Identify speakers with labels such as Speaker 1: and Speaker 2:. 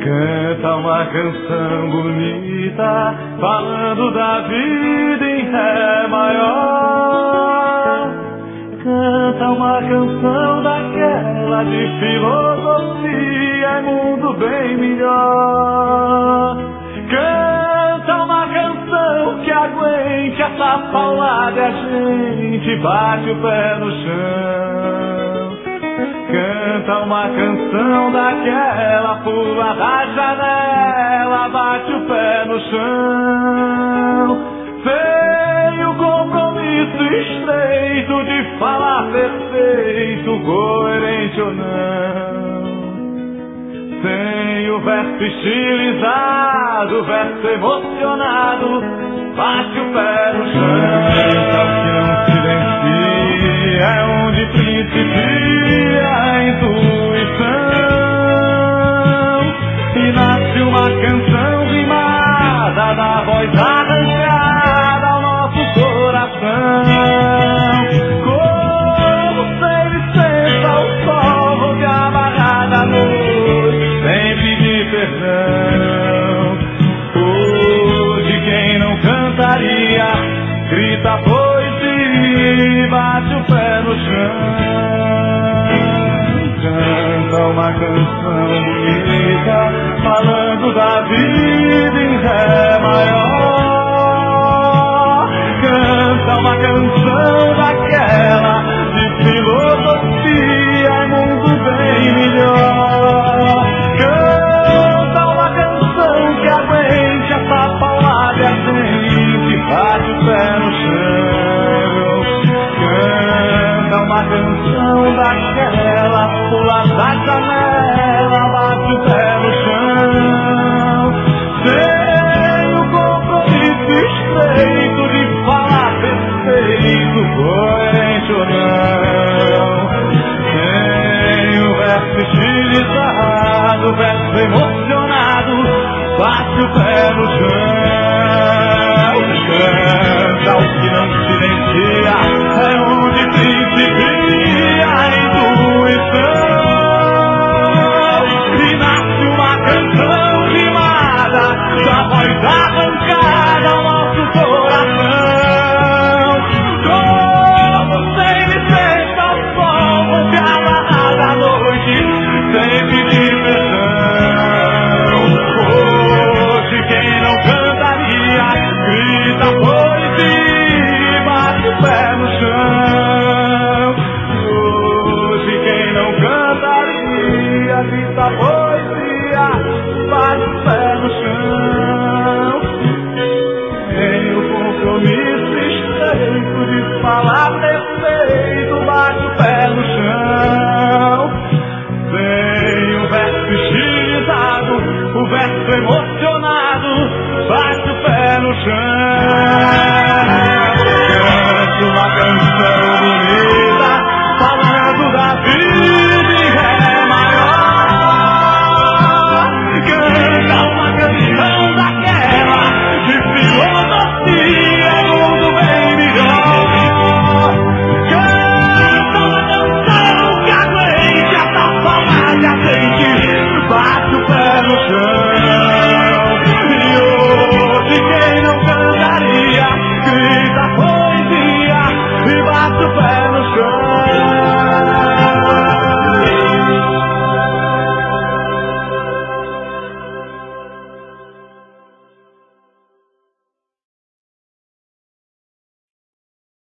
Speaker 1: Canta uma canção bonita, falando da vida em Ré maior. Canta uma canção daquela de filosofia e mundo bem melhor. Canta uma canção que aguente essa paulada e a gente bate o pé no chão. Canta uma canção daquela, pula da janela, bate o pé no chão. Sem o compromisso estreito de falar perfeito, coerente ou não. Sem o verso estilizado, o verso emocionado, bate o pé no chão. O que não silencia é onde principia a intuição. E nasce uma canção rimada da voz arrancada ao nosso coração. Como sem licença o sol rodeia a amarrada noite, sem pedir perdão. Hoje quem não cantaria, grita a poesia e bate o pé no chão. Canta uma canção bonita, falando da vida em Ré maior. Canta uma canção daquela de filosofia e mundo bem melhor. Canta uma canção que aguente essa paulada e a gente bate o pé no chão. Canta uma canção daquela, pula da janela, bate o pé no chão. Sem o compromisso estreito de falar perfeito, coerente ou não. Sem o verso estilizado, o verso emocionado, bate o pé no chão. Canta o que não silencia, é onde principia a intuição. E nasce uma canção rimada da voz arrancada ao nosso coração. Como sem licença o sol onde amarrada a noite, sem pedir perdão. Hoje quem não cantaria, grita poesia e bate o pé no chão. Hoje quem não cantaria, grita poesia, bate o pé no chão. Sem o compromisso estreito de falar perfeito, bate o pé no chão. Sem o verso estilizado, o verso emocionado, bate o pé no chão.